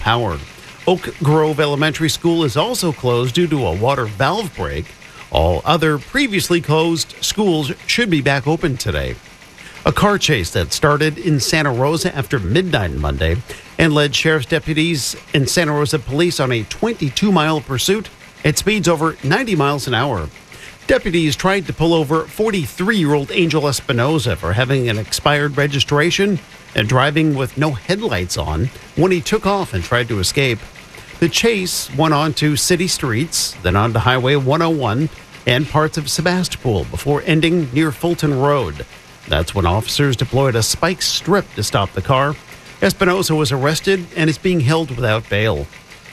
power. Oak Grove Elementary School is also closed due to a water valve break. All other previously closed schools should be back open today. A car chase that started in Santa Rosa after midnight Monday and led sheriff's deputies and Santa Rosa police on a 22-mile pursuit at speeds over 90 miles an hour. Deputies tried to pull over 43-year-old Angel Espinoza for having an expired registration and driving with no headlights on when he took off and tried to escape. The chase went on to city streets, then onto Highway 101 and parts of Sebastopol before ending near Fulton Road. That's when officers deployed a spike strip to stop the car. Espinoza was arrested and is being held without bail.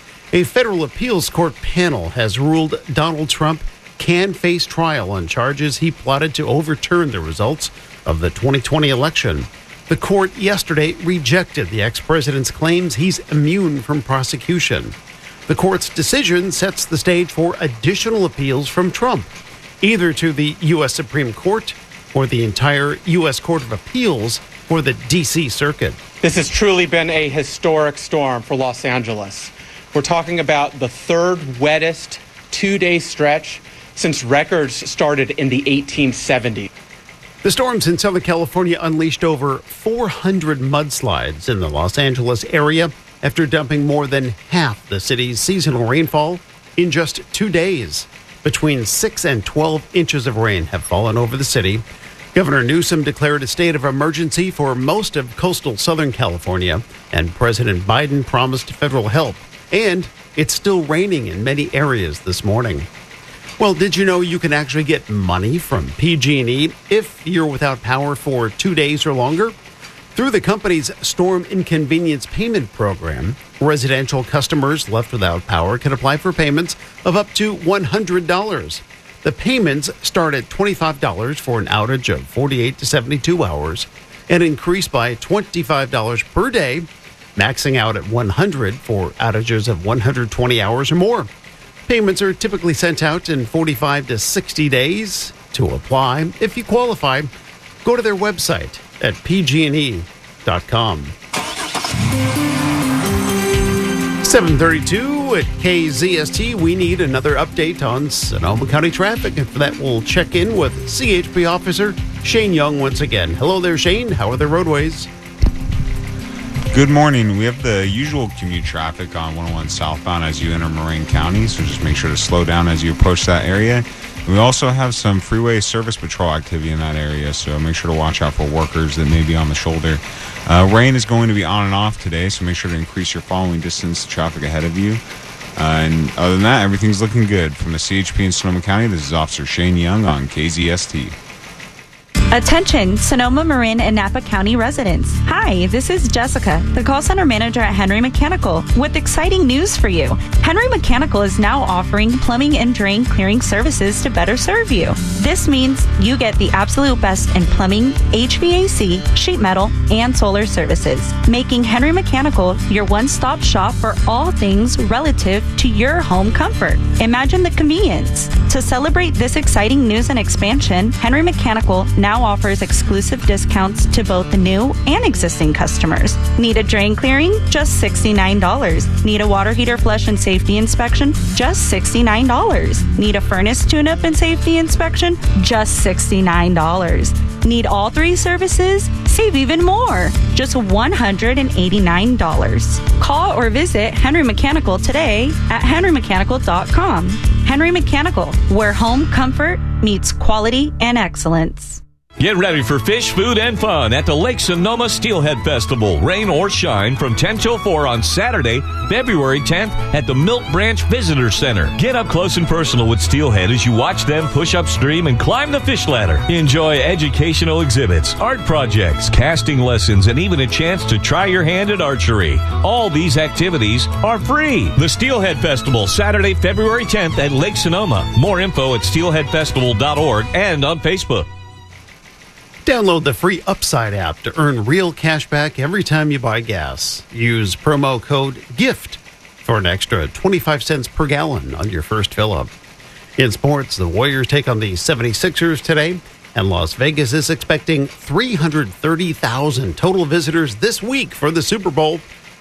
A federal appeals court panel has ruled Donald Trump can face trial on charges he plotted to overturn the results of the 2020 election. The court yesterday rejected the ex-president's claims he's immune from prosecution. The court's decision sets the stage for additional appeals from Trump, either to the U.S. Supreme Court or the entire U.S. Court of Appeals for the D.C. Circuit. This has truly been a historic storm for Los Angeles. We're talking about the third wettest two-day stretch since records started in the 1870s. The storms in Southern California unleashed over 400 mudslides in the Los Angeles area after dumping more than half the city's seasonal rainfall in just 2 days. Between 6 and 12 inches of rain have fallen over the city. Governor Newsom declared a state of emergency for most of coastal Southern California, and President Biden promised federal help. And it's still raining in many areas this morning. Well, did you know you can actually get money from PG&E if you're without power for 2 days or longer? Through the company's Storm Inconvenience Payment Program, residential customers left without power can apply for payments of up to $100. The payments start at $25 for an outage of 48 to 72 hours and increase by $25 per day, maxing out at $100 for outages of 120 hours or more. Payments are typically sent out in 45 to 60 days. To apply, if you qualify, go to their website at pgne.com. 7:32 at KZST. We need another update on Sonoma County traffic, and for that we'll check in with CHP officer Shane Young once again. Hello there, Shane. How are the roadways? Good morning. We have the usual commute traffic on 101 southbound as you enter Marin County, so just make sure to slow down as you approach that area. And we also have some freeway service patrol activity in that area, so make sure to watch out for workers that may be on the shoulder. Rain is going to be on and off today, so make sure to increase your following distance traffic ahead of you. And other than that, everything's looking good. From the CHP in Sonoma County, this is Officer Shane Young on KZST. Attention, Sonoma, Marin, and Napa County residents. Hi, this is Jessica, the call center manager at Henry Mechanical, with exciting news for you. Henry Mechanical is now offering plumbing and drain clearing services to better serve you. This means you get the absolute best in plumbing, HVAC, sheet metal, and solar services, making Henry Mechanical your one-stop shop for all things relative to your home comfort. Imagine the convenience. To celebrate this exciting news and expansion, Henry Mechanical now offers exclusive discounts to both the new and existing customers. Need a drain clearing? Just $69. Need a water heater flush and safety inspection? Just $69. Need a furnace tune-up and safety inspection? Just $69. Need all three services? Save even more. Just $189. Call or visit Henry Mechanical today at henrymechanical.com. Henry Mechanical, where home comfort meets quality and excellence. Get ready for fish, food, and fun at the Lake Sonoma Steelhead Festival, rain or shine, from 10 till 4 on Saturday, February 10th at the Milk Branch Visitor Center. Get up close and personal with steelhead as you watch them push upstream and climb the fish ladder. Enjoy educational exhibits, art projects, casting lessons, and even a chance to try your hand at archery. All these activities are free. The Steelhead Festival, Saturday, February 10th at Lake Sonoma. More info at steelheadfestival.org and on Facebook. Download the free Upside app to earn real cash back every time you buy gas. Use promo code GIFT for an extra 25 cents per gallon on your first fill-up. In sports, the Warriors take on the 76ers today, and Las Vegas is expecting 330,000 total visitors this week for the Super Bowl.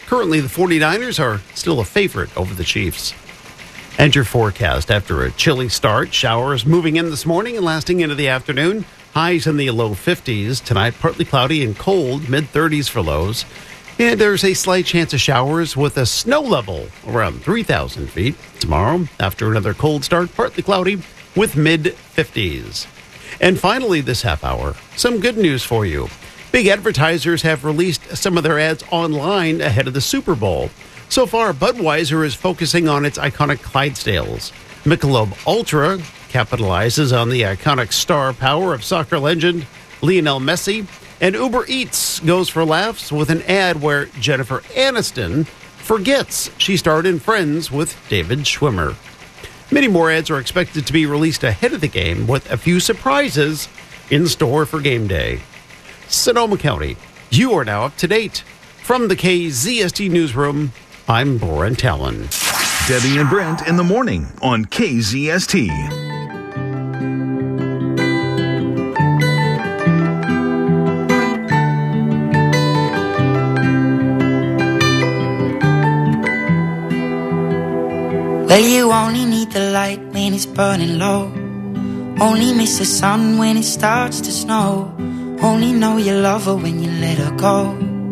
Currently, the 49ers are still a favorite over the Chiefs. And your forecast: after a chilly start, showers moving in this morning and lasting into the afternoon. Highs in the low 50s. Tonight, partly cloudy and cold, mid-30s for lows. And there's a slight chance of showers with a snow level around 3,000 feet. Tomorrow, after another cold start, partly cloudy with mid-50s. And finally, this half hour, some good news for you. Big advertisers have released some of their ads online ahead of the Super Bowl. So far, Budweiser is focusing on its iconic Clydesdales. Michelob Ultra capitalizes on the iconic star power of soccer legend Lionel Messi. And Uber Eats goes for laughs with an ad where Jennifer Aniston forgets she starred in Friends with David Schwimmer. Many more ads are expected to be released ahead of the game, with a few surprises in store for game day. Sonoma County, you are now up to date. From the KZST Newsroom, I'm Brent Allen. Debbie and Brent in the morning on KZST. Well, you only need the light when it's burning low. Only miss the sun when it starts to snow. Only know you love her when you let her go.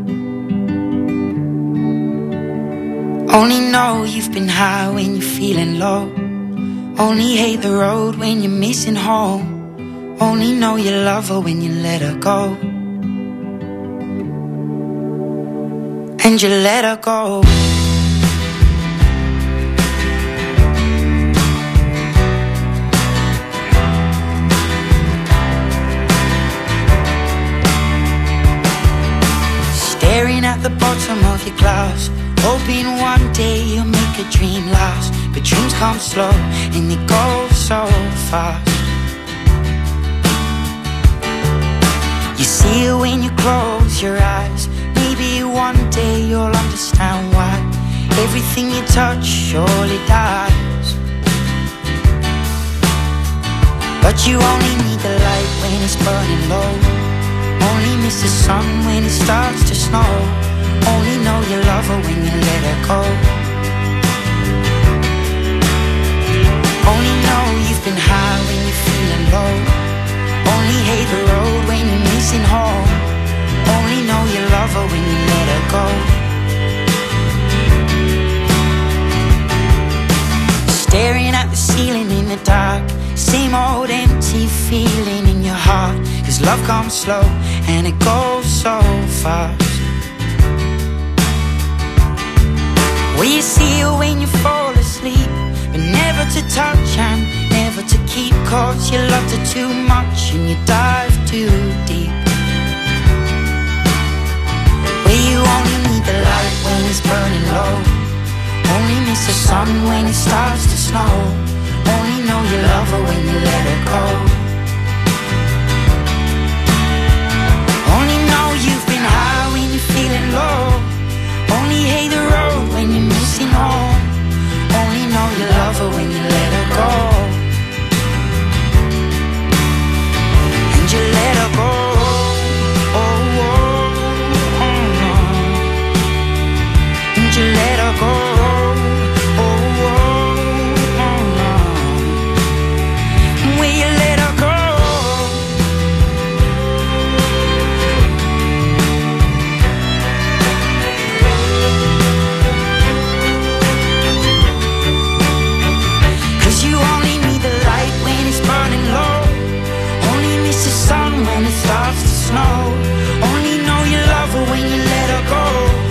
Only know you've been high when you're feeling low. Only hate the road when you're missing home. Only know you love her when you let her go. And you let her go. Staring at the bottom of your glass, hoping one day you'll make a dream last. But dreams come slow and they go so fast. You see it when you close your eyes. Maybe one day you'll understand why everything you touch surely dies. But you only need the light when it's burning low. Only miss the sun when it starts to snow. Only know you love her when you let her go. Only know you've been high when you're feeling low. Only hate the road when you're missing home. Only know you love her when you let her go. Staring at the ceiling in the dark, same old empty feeling in your heart. 'Cause love comes slow and it goes so fast. Well, you see her when you fall asleep, but never to touch and never to keep. 'Cause you loved her too much and you dive too deep. Well, you only need the light when it's burning low. Only miss the sun when it starts to snow. Only know you love her when you let her go. Only know you've been high when you're feeling low. Only hate the road when you're missing home. Only know you love her when you let her go. And you let her go. Oh, oh, oh, oh. And you let her go. Only know you love her when you let her go.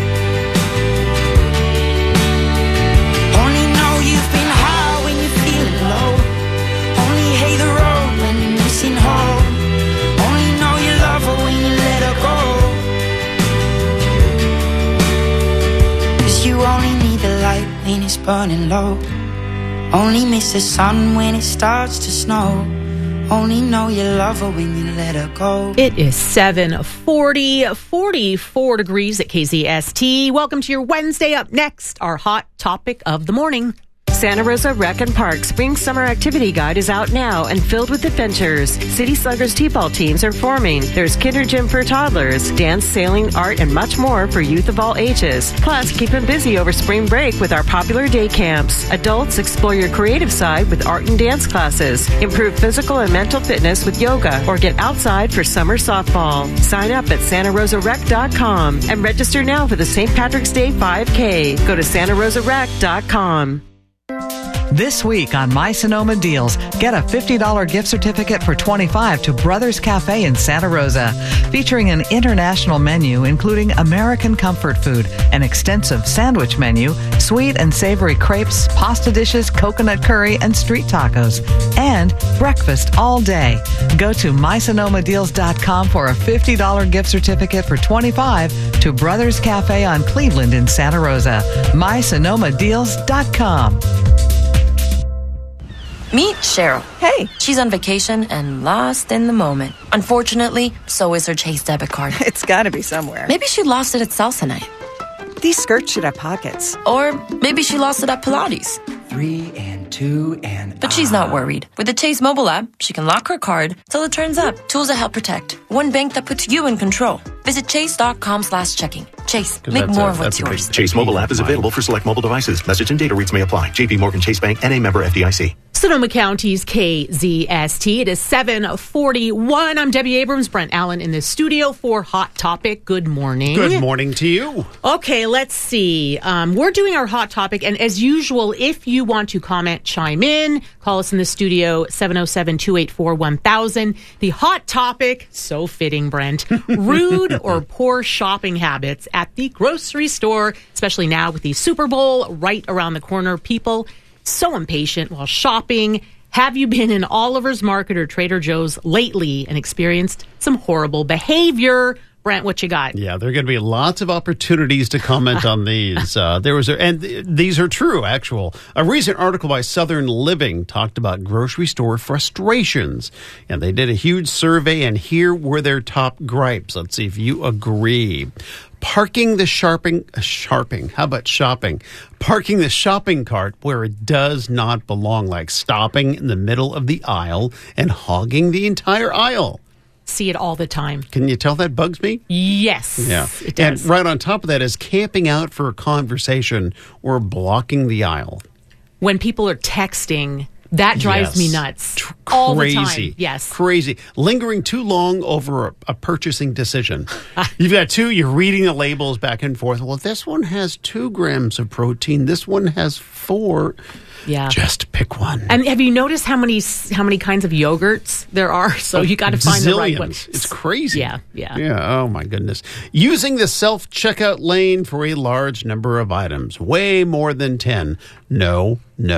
Only know you've been high when you're feeling low. Only hate the road when you're missing home. Only know you love her when you let her go. 'Cause you only need the light when it's burning low. Only miss the sun when it starts to snow. Only know you love her when you let her go. It is 7:40, 44 degrees at KZST. Welcome to your Wednesday. Up next, our hot topic of the morning. Santa Rosa Rec and Park Spring Summer Activity Guide is out now and filled with adventures. City Sluggers T-ball teams are forming. There's kinder gym for toddlers, dance, sailing, art, and much more for youth of all ages. Plus, keep them busy over spring break with our popular day camps. Adults, explore your creative side with art and dance classes. Improve physical and mental fitness with yoga or get outside for summer softball. Sign up at santarosarec.com and register now for the St. Patrick's Day 5K. Go to santarosarec.com. This week on My Sonoma Deals, get a $50 gift certificate for $25 to Brothers Cafe in Santa Rosa, featuring an international menu including American comfort food, an extensive sandwich menu, sweet and savory crepes, pasta dishes, coconut curry, and street tacos, and breakfast all day. Go to mysonomadeals.com for a $50 gift certificate for $25 to Brothers Cafe on Cleveland in Santa Rosa. mysonomadeals.com. Meet Cheryl. Hey. She's on vacation and lost in the moment. Unfortunately, so is her Chase debit card. It's got to be somewhere. Maybe she lost it at salsa night. These skirts should have pockets. Or maybe she lost it at Pilates. 3 and 2 and... But she's not worried. With the Chase mobile app, she can lock her card till it turns up. Tools that help protect. One bank that puts you in control. Visit chase.com/checking. Chase, make more of what's yours. Chase mobile app is available for select mobile devices. Message and data rates may apply. JP Morgan Chase Bank, N.A. member FDIC. Sonoma County's KZST. It is 7:41. I'm Debbie Abrams. Brent Allen in the studio for Hot Topic. Good morning. Good morning to you. Okay, let's see. We're doing our Hot Topic, and as usual, if you want to comment, chime in, call us in the studio, 707-284-1000. The Hot Topic, so fitting, Brent, rude or poor shopping habits at the grocery store, especially now with the Super Bowl right around the corner. People so impatient while shopping. Have you been in Oliver's Market or Trader Joe's lately and experienced some horrible behavior? Brent, what you got? Yeah, there are going to be lots of opportunities to comment on these. These are true, actual. A recent article by Southern Living talked about grocery store frustrations, and they did a huge survey, and here were their top gripes. Let's see if you agree. Parking the shopping. How about shopping? Parking the shopping cart where it does not belong, like stopping in the middle of the aisle and hogging the entire aisle. See it all the time. Can you tell that bugs me? Yes. Yeah. It does. And right on top of that is camping out for a conversation or blocking the aisle. When people are texting, that drives me nuts. All the time. Yes. Crazy. Lingering too long over a purchasing decision. You've got two, you're reading the labels back and forth. Well, this one has 2 grams of protein. This one has 4. Yeah. Just pick one. And have you noticed how many kinds of yogurts there are? So you got to find the right one. It's crazy. Yeah. Oh, my goodness. Using the self-checkout lane for a large number of items. Way more than 10. No.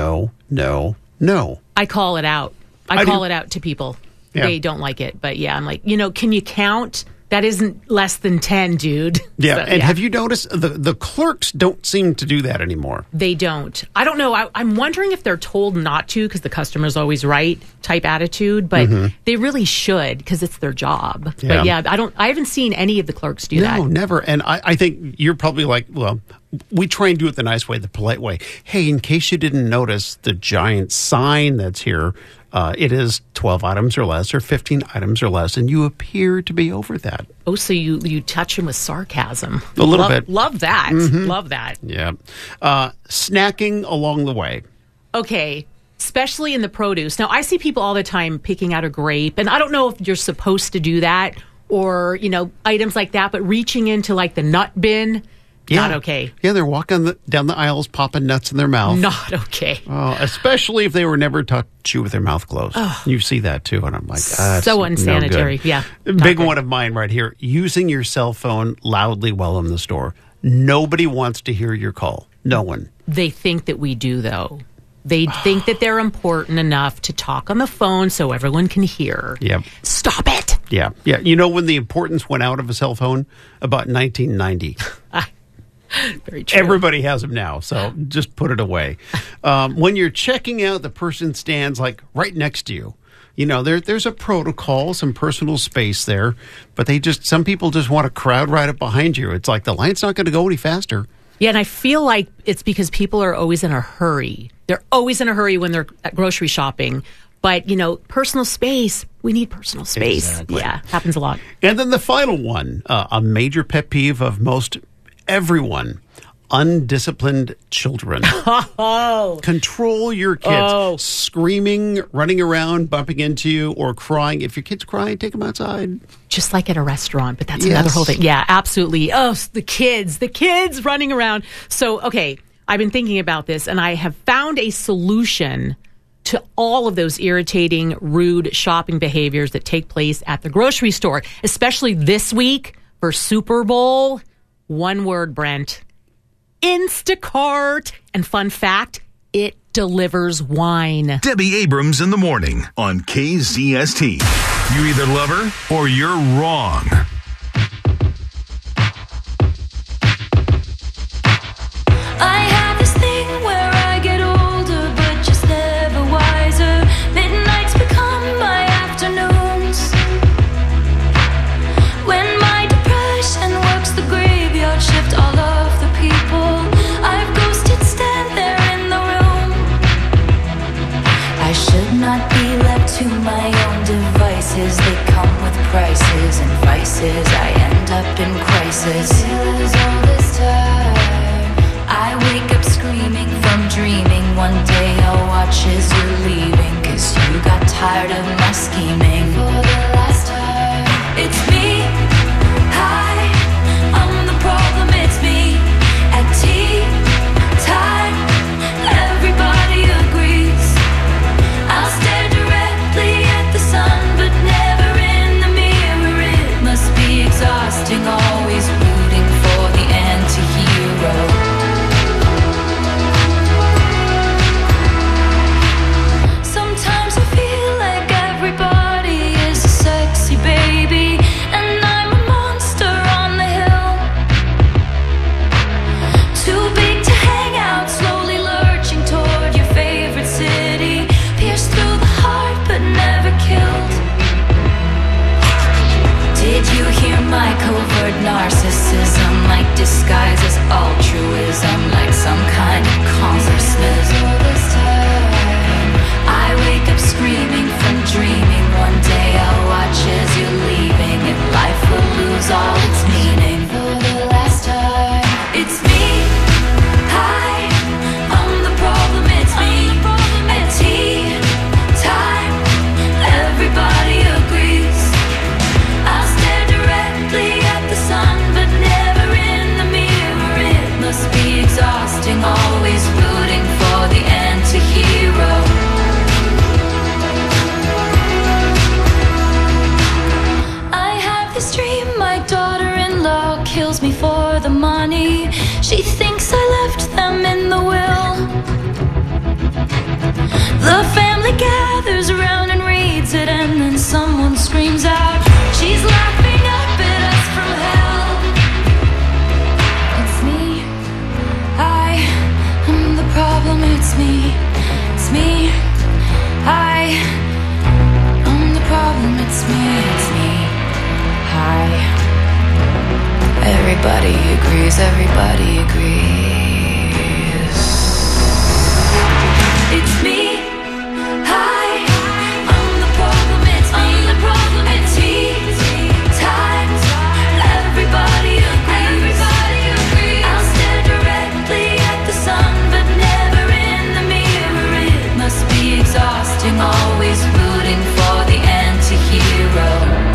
I call it out. I call it out to people. Yeah. They don't like it. But yeah, I'm like, can you count? That isn't less than 10, dude. Yeah, so, have you noticed the clerks don't seem to do that anymore? They don't. I don't know. I'm wondering if they're told not to because the customer's always right type attitude, but they really should because it's their job. Yeah. But yeah, I haven't seen any of the clerks do that. No, never. And I think you're probably like, well, we try and do it the nice way, the polite way. Hey, in case you didn't notice the giant sign that's here, it is 12 items or less or 15 items or less, and you appear to be over that. Oh, so you touch him with sarcasm. A little bit. Love that. Love that. Yeah. Snacking along the way. Okay. Especially in the produce. Now, I see people all the time picking out a grape, and I don't know if you're supposed to do that or, items like that, but reaching into like the nut bin. Yeah. Not okay. Yeah, they're walking down the aisles, popping nuts in their mouth. Not okay. Especially if they were never taught to chew with their mouth closed. Oh. You see that too, and I'm like, so unsanitary. No, yeah. Big one of mine right here. Using your cell phone loudly while in the store. Nobody wants to hear your call. No one. They think that we do, though. They think that they're important enough to talk on the phone so everyone can hear. Yep. Stop it. Yeah. You know when the importance went out of a cell phone? About 1990. Very true. Everybody has them now, so just put it away. When you're checking out, the person stands like right next to you. There's a protocol, some personal space there, but some people just want to crowd right up behind you. It's like the line's not going to go any faster. Yeah, and I feel like it's because people are always in a hurry. They're always in a hurry when they're grocery shopping. But, personal space, we need personal space. Exactly. Yeah, happens a lot. And then the final one, a major pet peeve of most everyone, undisciplined children. Oh. Control your kids. Screaming, running around, bumping into you, or crying. If your kid's crying, take them outside. Just like at a restaurant, but that's another whole thing. Yeah, absolutely. Oh, the kids running around. So, okay, I've been thinking about this, and I have found a solution to all of those irritating, rude shopping behaviors that take place at the grocery store, especially this week for Super Bowl. One word, Brent. Instacart. And fun fact, it delivers wine. Debbie Abrams in the morning on KZST. You either love her or you're wrong. I have this thing where I get older, but just never wiser. Midnights become my afternoons. When my depression works the graveyard shift, all of the people I've ghosted stand there in the room. I should not be left to my own devices. They come with prices and vices. I end up in crisis. All this time I wake up screaming from dreaming. One day I'll watch as you're leaving, 'cause you got tired of my scheming. For the last time, it's me. Hi, I'm the problem, it's me. At tea time, everybody agrees. I'll stare directly at the sun, but never in the mirror. It must be exhausting, always rooting for the anti-hero. My covert narcissism, like disguises altruism, like some kind of consciousness. All this time I wake up screaming from dreaming. One day I'll watch as you're leaving, and life will lose all its meaning. For the last time, it's me. Hi, I'm the problem, it's me. At tea time, everybody agrees. I'll stare directly at the sun, but never in the mirror. It must be exhausting, always rooting for the anti-hero. I have this dream, my daughter-in-law kills me for the money. She thinks I left them in the will. The family gathers around and reads it, and then someone screams out, she's laughing up at us from hell. It's me. I am the problem, it's me. It's me. I am the problem, it's me. It's me. Hi. Everybody agrees, everybody agrees. It's me. Hi. I'm the problem, it's me. I'm the problem, it's tea time. Everybody agrees. I'll stare directly at the sun, but never in the mirror. It must be exhausting, always rooting for the anti-hero.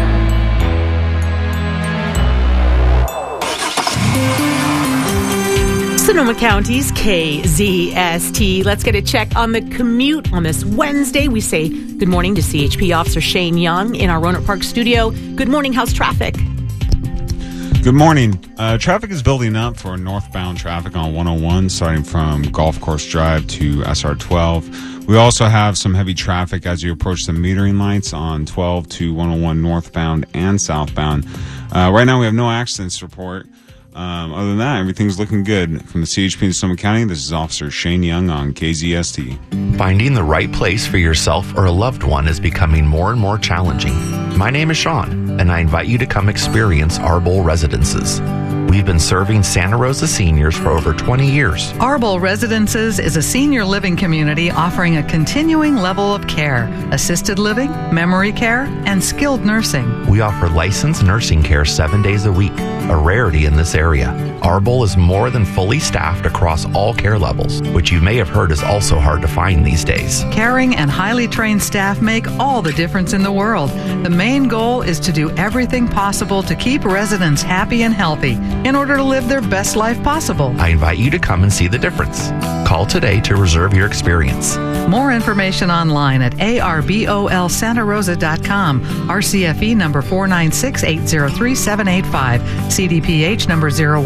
Sonoma County's KZST. Let's get a check on the commute on this Wednesday. We say good morning to CHP Officer Shane Young in our Roanoke Park studio. Good morning. How's traffic? Good morning. Traffic is building up for northbound traffic on 101, starting from Golf Course Drive to SR 12. We also have some heavy traffic as you approach the metering lights on 12 to 101 northbound and southbound. Right now, we have no accidents to report. Other than that, everything's looking good. From the CHP in Sonoma County, this is Officer Shane Young on KZST. Finding the right place for yourself or a loved one is becoming more and more challenging. My name is Sean, and I invite you to come experience Arbol Residences. We've been serving Santa Rosa seniors for over 20 years. Arbol Residences is a senior living community offering a continuing level of care, assisted living, memory care, and skilled nursing. We offer licensed nursing care 7 days a week, a rarity in this area. Arbol is more than fully staffed across all care levels, which you may have heard is also hard to find these days. Caring and highly trained staff make all the difference in the world. The main goal is to do everything possible to keep residents happy and healthy in order to live their best life possible. I invite you to come and see the difference. Call today to reserve your experience. More information online at arbolsantarosa.com. RCFE number 496803785. CDPH number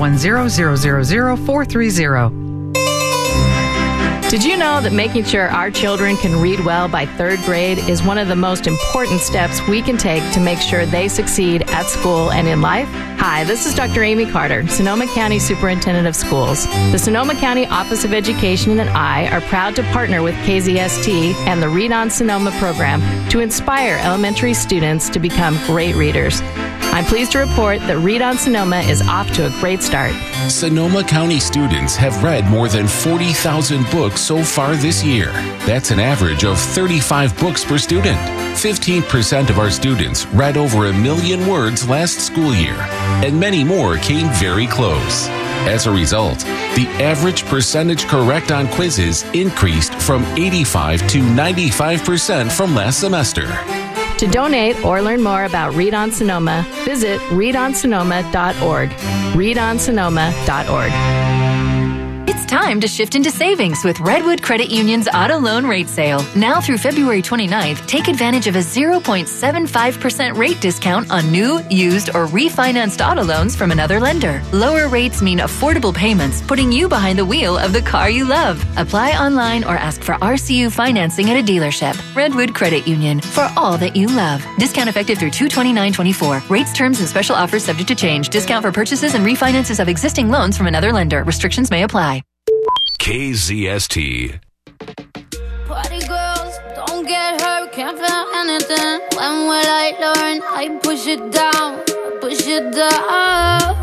010000430. Did you know that making sure our children can read well by 3rd grade is one of the most important steps we can take to make sure they succeed at school and in life? Hi, this is Dr. Amy Carter, Sonoma County Superintendent of Schools. The Sonoma County Office of Education and I are proud to partner with KZST and the Read on Sonoma program to inspire elementary students to become great readers. I'm pleased to report that Read on Sonoma is off to a great start. Sonoma County students have read more than 40,000 books so far this year. That's an average of 35 books per student. 15% of our students read over 1 million words last school year, and many more came very close. As a result, the average percentage correct on quizzes increased from 85 to 95% from last semester. To donate or learn more about Read on Sonoma, visit readonsonoma.org. readonsonoma.org. It's time to shift into savings with Redwood Credit Union's auto loan rate sale. Now through February 29th, take advantage of a 0.75% rate discount on new, used, or refinanced auto loans from another lender. Lower rates mean affordable payments, putting you behind the wheel of the car you love. Apply online or ask for RCU financing at a dealership. Redwood Credit Union, for all that you love. Discount effective through 2/29/24. Rates, terms, and special offers subject to change. Discount for purchases and refinances of existing loans from another lender. Restrictions may apply. KZST. Party girls, don't get hurt, can't feel anything. When will I learn? I push it down, push it down.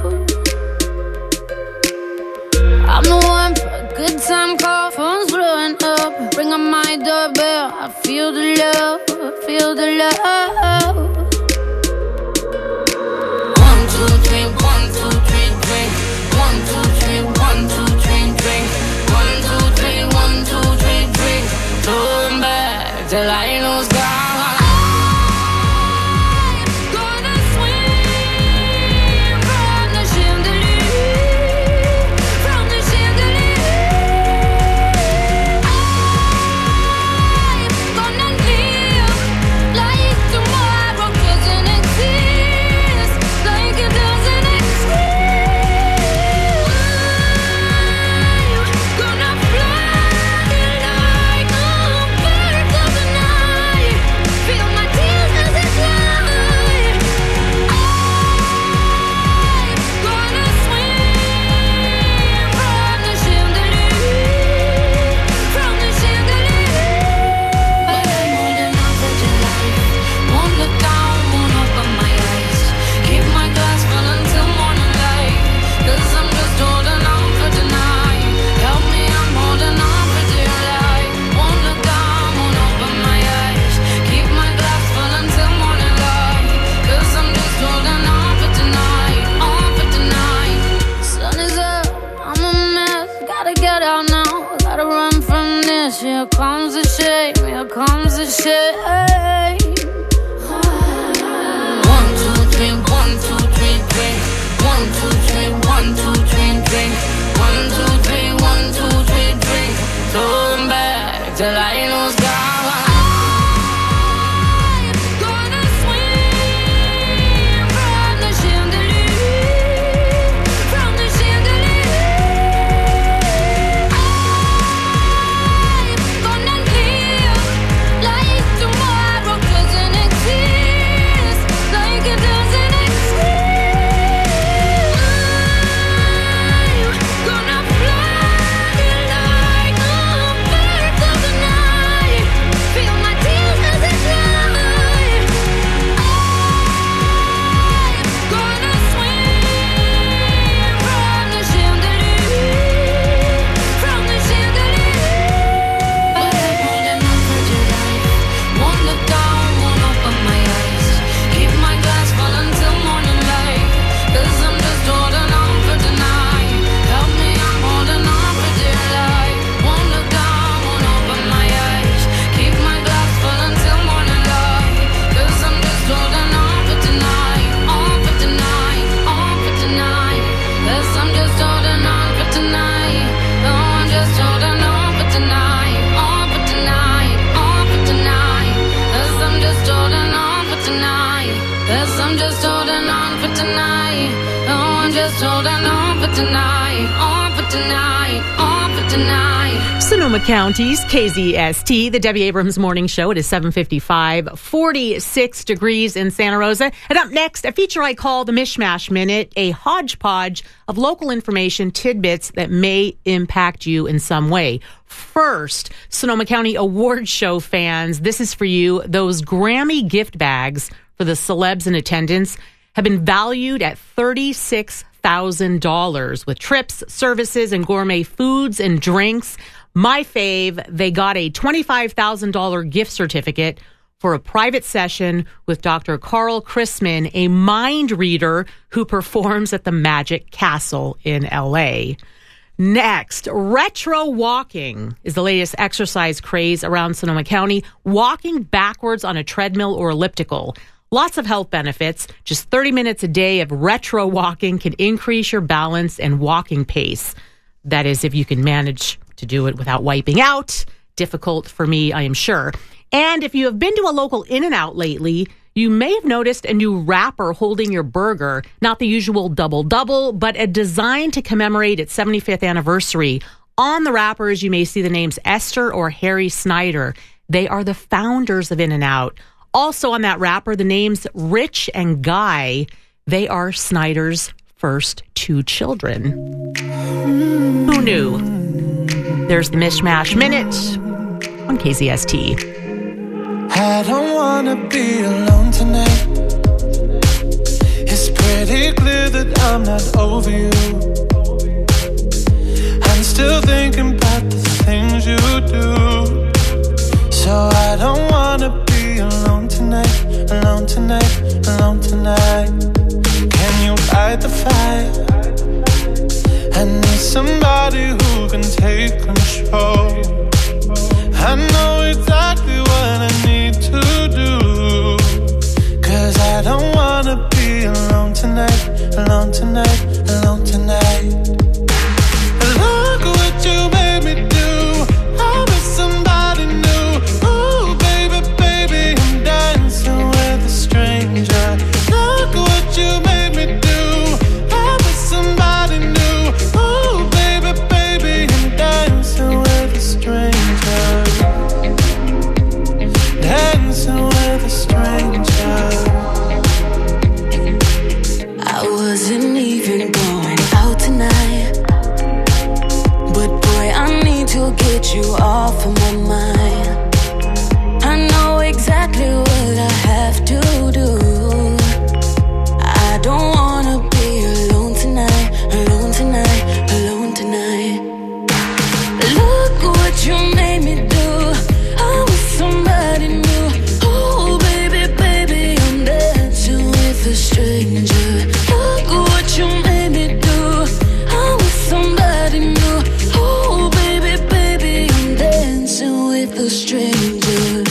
I'm the one for a good time call, phone's blowing up. Ring on my doorbell, I feel the love, feel the love. 1, 2, 3, 1, 2, 3, drink. 1, 2, 3, 1, 2, 3, drink. 1, 2, 3, 1, 2, 3, drink. Turn back till I lose God. Here comes the shame, here comes the shame. 1, 2, 3, 1, 2, 3, drink. 1, 2, 3, 1, 2, 3, drink. 1, 2, 3, 1, 2, 3, drink. Turn back till I lose God. Night. tonight, on for tonight, on for tonight. Sonoma County's KZST, the Debbie Abrams Morning Show. It is 7:55, 46 degrees in Santa Rosa. And up next, a feature I call the Mishmash Minute, a hodgepodge of local information tidbits that may impact you in some way. First, Sonoma County Award Show fans, this is for you. Those Grammy gift bags for the celebs in attendance have been valued at $36,000 with trips, services, and gourmet foods and drinks. My fave, they got a $25,000 gift certificate for a private session with Dr. Carl Chrisman, a mind reader who performs at the Magic Castle in LA. Next, retro walking is the latest exercise craze around Sonoma County. Walking backwards on a treadmill or elliptical. Lots of health benefits. Just 30 minutes a day of retro walking can increase your balance and walking pace. That is, if you can manage to do it without wiping out. Difficult for me, I am sure. And if you have been to a local In-N-Out lately, you may have noticed a new wrapper holding your burger. Not the usual double-double, but a design to commemorate its 75th anniversary. On the wrappers, you may see the names Esther or Harry Snyder. They are the founders of In-N-Out. Also on that wrapper, the names Rich and Guy. They are Snyder's first two children. Who knew? There's the Mishmash Minute on KZST. I don't wanna be alone tonight. It's pretty clear that I'm not over you. I'm still thinking about the things you do. So I don't wanna be alone tonight, alone tonight, alone tonight. Can you fight the fight? I need somebody who can take control. I know exactly what I need to do. 'Cause I don't wanna be alone tonight, alone tonight, alone tonight. Look what you made me do. I'm with somebody new. Ooh, baby, baby, I'm dancing with a stranger. Look what you made me do. I'm with somebody new. Ooh, baby, baby, I'm dancing with a stranger. Dancing with a stranger. I wasn't even going out tonight, but boy, I need to get you off of my mind. I know exactly what I have to do. I don't wanna be alone tonight, alone tonight, alone tonight. Look what you made me do. I'm with somebody new. Oh, baby, baby, I'm dancing with a stranger. Look what you made me do. I'm with somebody new. Oh, baby, baby, I'm dancing with a stranger.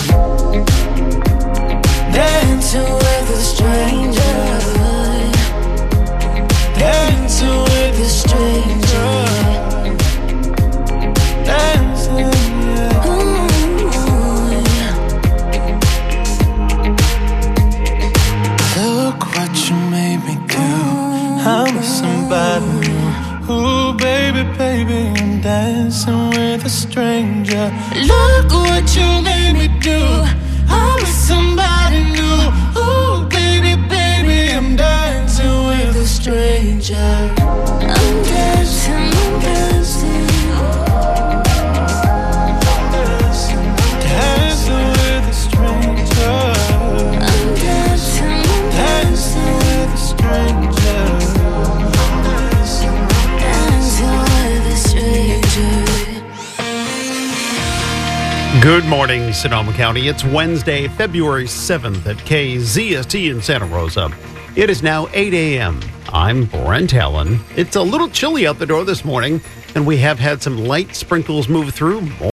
Dancing with a stranger. Dancing with a stranger. Dancing, yeah. Look what you made me do. I'm with somebody new. Ooh, baby, baby, I'm dancing with a stranger. Look what you made me do. I'm with somebody new. Ooh, baby, baby, I'm dancing with a stranger. I'm dancing, I'm dancing. Dancing with a stranger. I'm dancing, dancing with a stranger. Dancing with a stranger. Good morning, Sonoma County. It's Wednesday, February 7th at KZST in Santa Rosa. It is now 8 a.m. I'm Brent Allen. It's a little chilly out the door this morning, and we have had some light sprinkles move through.